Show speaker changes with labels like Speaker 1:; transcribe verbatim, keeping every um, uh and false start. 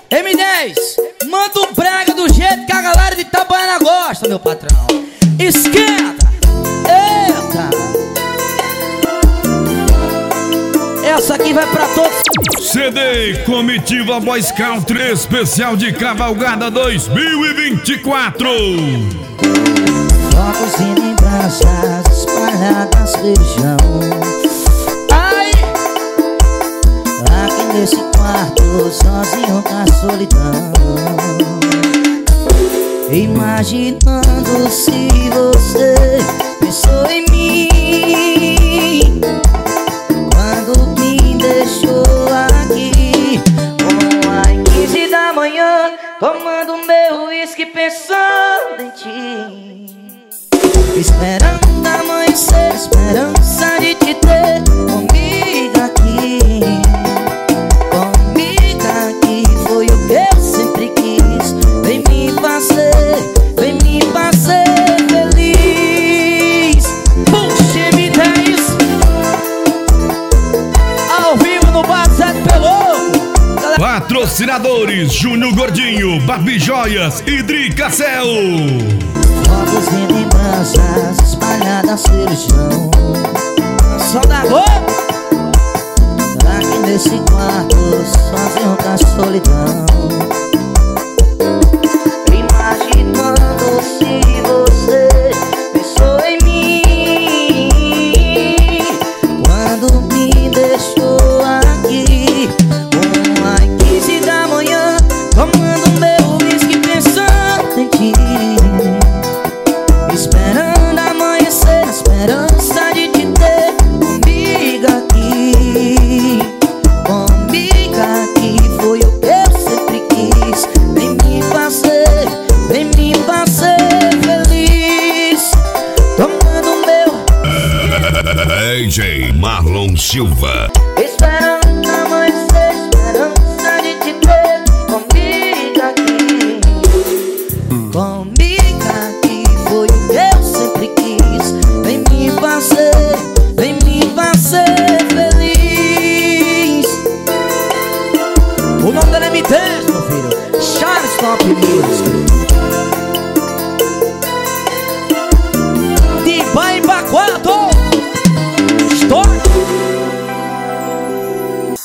Speaker 1: M dez, manda um brega do jeito que a galera de Itabaiana gosta, meu patrão. Esquenta! Eita! Essa aqui vai pra todos.
Speaker 2: C D Comitiva Boy Scout especial de Cavalgada dois mil e vinte e quatro.
Speaker 3: Focos e lembranças espalhadas pelo chão.
Speaker 1: Ai!
Speaker 3: Aqui nesse quarto, sozinho com a solidão, imaginando se você pensou em mim quando me deixou aqui, com as quinze da manhã, tomando meu uísque pensando em ti, esperando amanhecer, esperança de te ter comigo aqui. Comigo aqui foi o que eu sempre quis. Vem me fazer, vem me fazer feliz.
Speaker 1: Puxa, M dez ao vivo no Bar Sete Pelouco.
Speaker 2: Patrocinadores: Júnior Gordinho, Babi Joias e Dricacel.
Speaker 3: Fogos e lembranças espalhadas pelo chão.
Speaker 1: Só da Globo.
Speaker 3: Aqui nesse quarto, sozinho com a solidão, imaginando se você pensou em mim quando me deixou aqui, com as quinze da manhã, tomando meu uísque pensando em ti, esperando amanhecer, esperança de te ter comigo aqui. Comigo aqui foi o que eu sempre quis. Vem me fazer, vem me fazer feliz. Tomando meu
Speaker 2: D J Marlon Silva.
Speaker 3: esperando amanhecer, esperança de te ter comigo aqui. Comigo aqui foi o que eu sempre quis. Vem me fazer, vem me fazer feliz.
Speaker 1: O nome dele é M dez, meu filho. Charles Top Music.